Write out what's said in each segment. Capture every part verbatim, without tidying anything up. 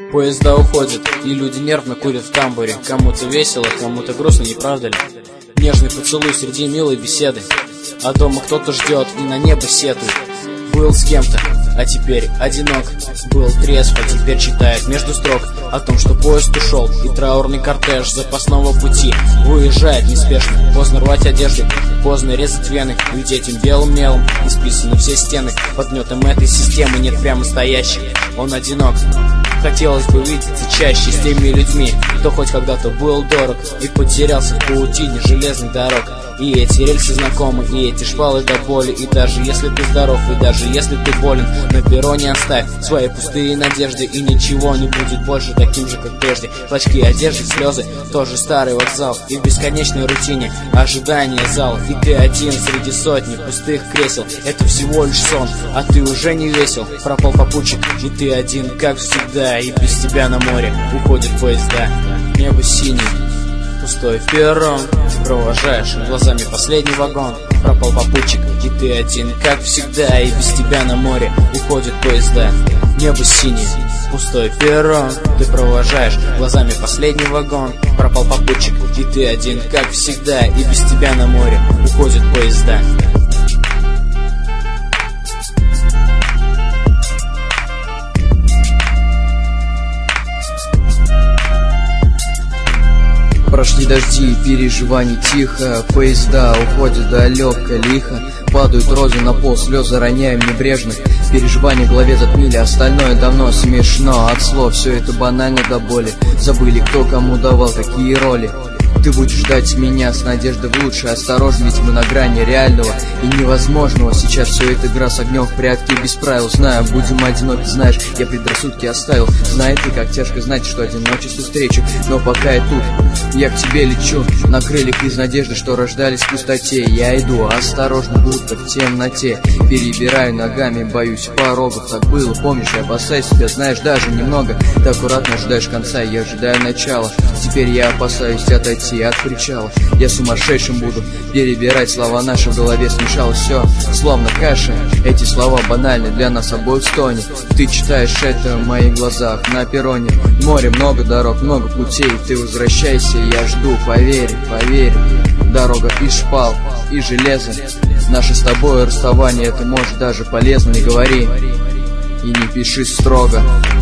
Поезда уходят, и люди нервно курят в тамбуре. Кому-то весело, кому-то грустно, не правда ли? Нежный поцелуй среди милой беседы, а дома кто-то ждет и на небо сетует. Был с кем-то, а теперь одинок. Был трезв, а теперь читает между строк о том, что поезд ушел, и траурный кортеж запасного пути выезжает неспешно. Поздно рвать одежду, поздно резать вены, ведь этим белым мелом исписаны все стены. Под гнетом этой системы нет прямо стоящих. Он одинок. Хотелось бы видеться чаще с теми людьми, кто хоть когда-то был дорог и потерялся в паутине железных дорог. И эти рельсы знакомы, и эти шпалы до боли. И даже если ты здоров, и даже если ты болен, на перроне оставь свои пустые надежды, и ничего не будет больше таким же, как прежде. Клочки одежды, слезы, тоже старый вокзал, и в бесконечной рутине ожидание зала. И ты один среди сотни пустых кресел. Это всего лишь сон, а ты уже не весел. Пропал попутчик, и ты один, как всегда. И без тебя на море уходят поезда. Небо синее, пустой перрон, ты провожаешь глазами последний вагон. Пропал попутчик, и ты один, как всегда. И без тебя на море уходят поезда. Небо синее, пустой перрон, ты провожаешь глазами последний вагон. Пропал попутчик, и ты один, как всегда. И без тебя на море уходят поезда. Прошли дожди, переживаний тихо, поезда уходят далеко, лихо. Падают розы на пол, слезы роняем небрежно. Переживания в голове затмили, остальное давно смешно. От слов все это банально до боли. Забыли, кто кому давал какие роли. Ты будешь ждать меня с надеждой в лучшее. Осторожно, ведь мы на грани реального и невозможного. Сейчас все это игра с огнем в прятки без правил. Знаю, будем одиноки, знаешь, я предрассудки оставил. Знаю ты, как тяжко знать, что одиночество встречу. Но пока я тут, я к тебе лечу на крыльях из надежды, что рождались в пустоте. Я иду осторожно, будто в темноте. Перебираю ногами, боюсь порогов. Так было, помнишь, я опасаюсь тебя, знаешь, даже немного. Ты аккуратно ожидаешь конца, я ожидаю начала. Теперь я опасаюсь отойти от причала. Я сумасшедшим буду перебирать слова, наши в голове смешалось все, словно каша. Эти слова банальны для нас обоих в тоне. Ты читаешь это в моих глазах на перроне. Море, много дорог, много путей. Ты возвращайся, я жду, поверь, поверь. Дорога из шпал и железа. Наше с тобой расставание, это может даже полезно. Не говори и не пиши строго.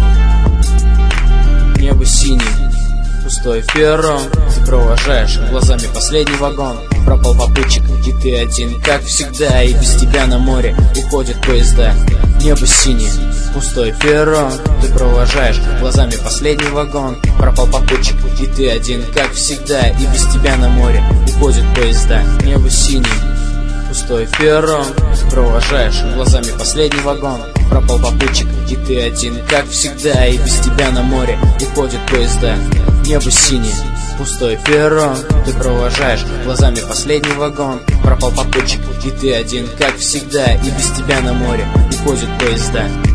Небо синее, пустой перрон, ты провожаешь глазами последний вагон. Пропал попутчик, и ты один, как всегда. И без тебя на море уходят поезда. Небо синее, пустой перрон, ты провожаешь глазами последний вагон. Пропал попутчик, и ты один, как всегда. И без тебя на море уходят поезда. Небо синее, пустой перрон, ты провожаешь глазами последний вагон. Пропал попутчик, и ты один, как всегда. И без тебя на море уходят поезда. Небо синее, пустой перрон, ты провожаешь глазами последний вагон. Пропал попутчик, и ты один, как всегда. И без тебя на море уходят поезда.